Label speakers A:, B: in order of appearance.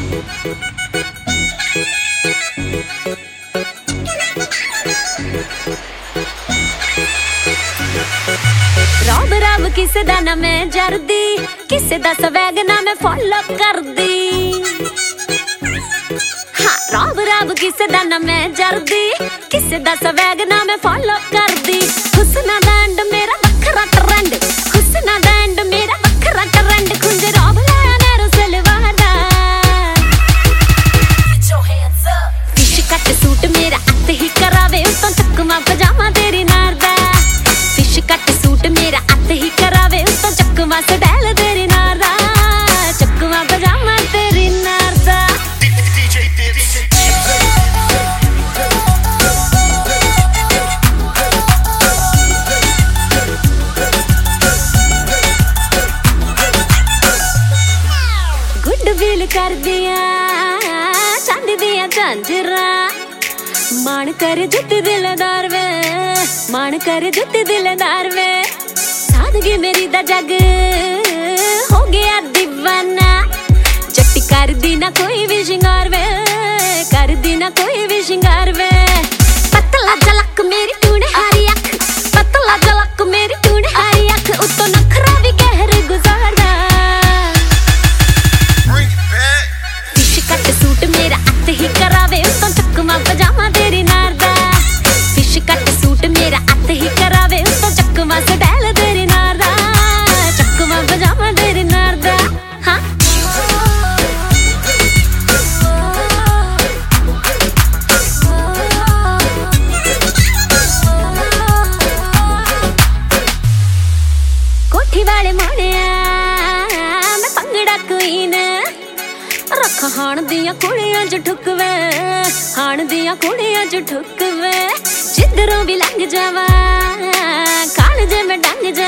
A: रब रब किसे दा ना मैं जरदी, किसे दा स्वैग ना मैं फॉलो करदी। हाँ रब रब किसे दा ना मैं जरदी, किसे दा स्वैग ना मैं फॉलो करदी। हुस्ना दा एंड मेरा वखरा ट्रेंड, हुस्ना दा एंड मेरा वखरा ट्रेंड। खुंजे रब लाया नैरो सलवार दा, फिश कट सूट मेरा अत ही करावे उतों चकमा पजामा तेरी नार दा। फिश कट सूट मेरा अत ही करावे उतों चकमा स्टाइल तेरी नार दा, चकमा पजामा तेरी नार दा। गुड फील कर दिया चांदी दिया झांझरा, मान कर जुत्ती दिलदार वे, मान कर जुत्ती दिलदार वे। सादगी मेरी दा जग हो गया दीवाना, जट्टी कर दी ना कोई भी शिंगार वे, कर दी ना कोई भी शिंगार वे। पतला झलक मेरी तूने हरी अख, पतला झलक मेरी तूने हरी अख। उतो नखरा भी कहर गुजारदा, फिश कट सूट मेरा अत ही करावे उतो चकमा पजामा तेरी नार दा। फिश कट सूट मेरा अत ही करावे उतो चकमा स्टाइल तेरी नार दा, चकमा पजामा तेरी नार दा। हाँ कोठी वाले मोड़िया मैं भंगड़ा क्वीन, रख हाण दियां कुड़ियां च ठुकवे, हाण दियां कुड़ियां च ठुकवे। जिधरों भी लंघ जावा कालजे में डंग जा,